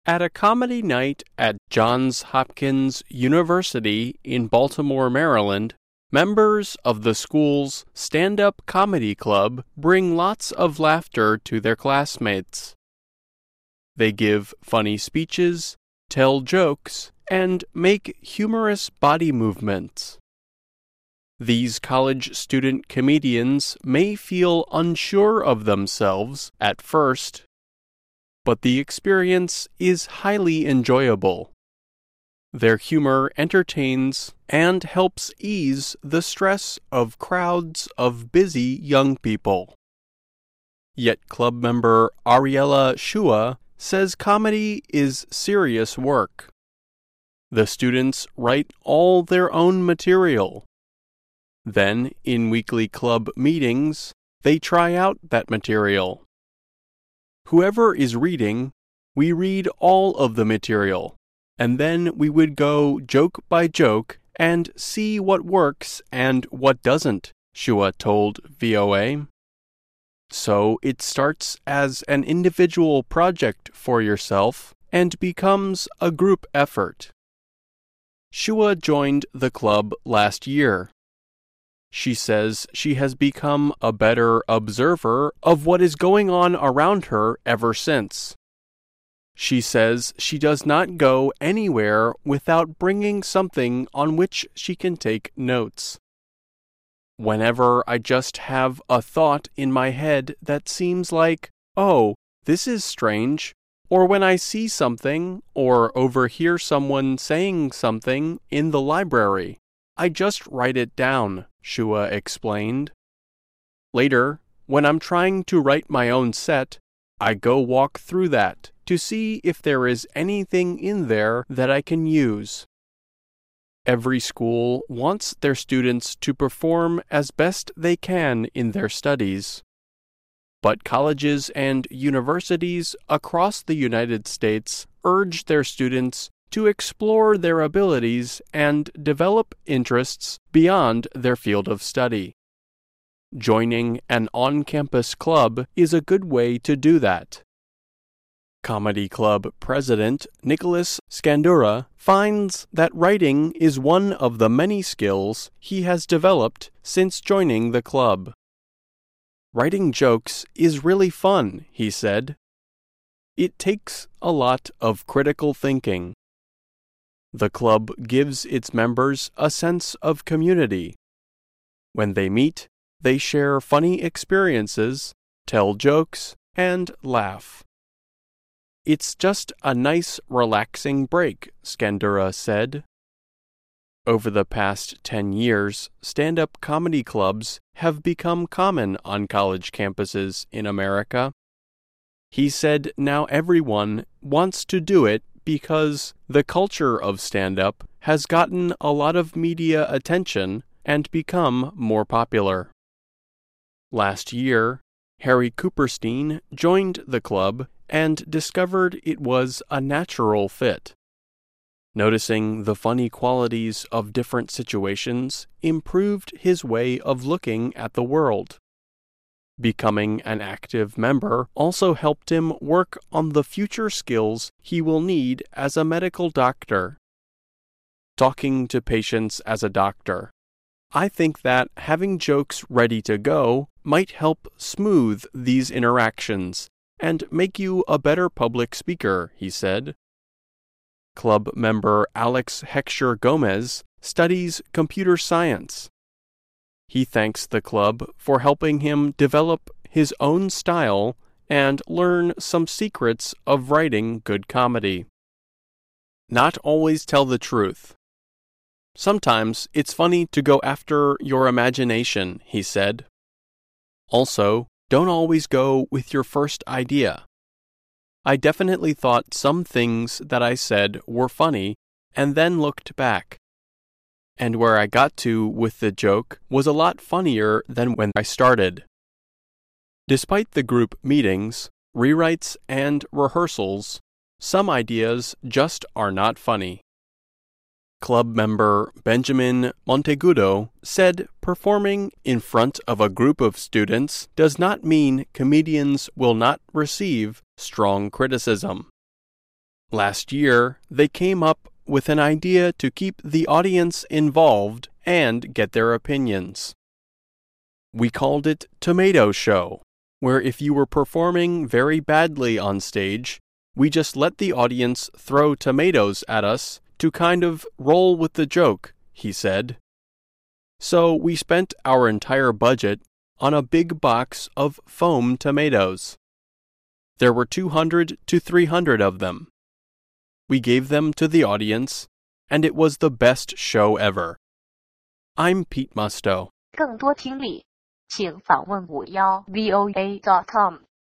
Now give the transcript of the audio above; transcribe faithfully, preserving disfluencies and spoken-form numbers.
At a comedy night at Johns Hopkins University in Baltimore, Maryland, members of the school's stand-up comedy club bring lots of laughter to their classmates. They give funny speeches, tell jokes, and make humorous body movements. These college student comedians may feel unsure of themselves at first, but the experience is highly enjoyable. Their humor entertains and helps ease the stress of crowds of busy young people. Yet club member Ariella Shua says comedy is serious work. The students write all their own material. Then, in weekly club meetings, they try out that material. Whoever is reading, we read all of the material, and then we would go joke by joke and see what works and what doesn't, Shua told V O A. So it starts as an individual project for yourself and becomes a group effort. Shua joined the club last year. She says she has become a better observer of what is going on around her ever since. She says she does not go anywhere without bringing something on which she can take notes. Whenever I just have a thought in my head that seems like, oh, this is strange, or when I see something or overhear someone saying something in the library, I just write it down, Shua explained. Later, when I'm trying to write my own set, I go walk through that to see if there is anything in there that I can use. Every school wants their students to perform as best they can in their studies. But colleges and universities across the United States urge their students to explore their abilities and develop interests beyond their field of study. Joining an on-campus club is a good way to do that. Comedy Club President Nicholas Scandura finds that writing is one of the many skills he has developed since joining the club. Writing jokes is really fun, he said. It takes a lot of critical thinking. The club gives its members a sense of community. When they meet, they share funny experiences, tell jokes, and laugh. It's just a nice, relaxing break, Scandura said. Over the past ten years, stand-up comedy clubs have become common on college campuses in America. He said now everyone wants to do it because the culture of stand-up has gotten a lot of media attention and become more popular. Last year, Harry Cooperstein joined the club and discovered it was a natural fit. Noticing the funny qualities of different situations improved his way of looking at the world. Becoming an active member also helped him work on the future skills he will need as a medical doctor. Talking to patients as a doctor. I think that having jokes ready to go might help smooth these interactions and make you a better public speaker, he said. Club member Alex Heckscher Gomez studies computer science. He thanks the club for helping him develop his own style and learn some secrets of writing good comedy. Not always tell the truth. Sometimes it's funny to go after your imagination, he said. Also, don't always go with your first idea. I definitely thought some things that I said were funny and then looked back. And where I got to with the joke was a lot funnier than when I started. Despite the group meetings, rewrites, and rehearsals, some ideas just are not funny. Club member Benjamin Montegudo said performing in front of a group of students does not mean comedians will not receive strong criticism. Last year, they came up with an idea to keep the audience involved and get their opinions. We called it Tomato Show, where if you were performing very badly on stage, we just let the audience throw tomatoes at us to kind of roll with the joke, he said. So we spent our entire budget on a big box of foam tomatoes. There were two hundred to three hundred of them. We gave them to the audience, and it was the best show ever. I'm Pete Musto. 更多听力，请访问五幺 V O A dot com。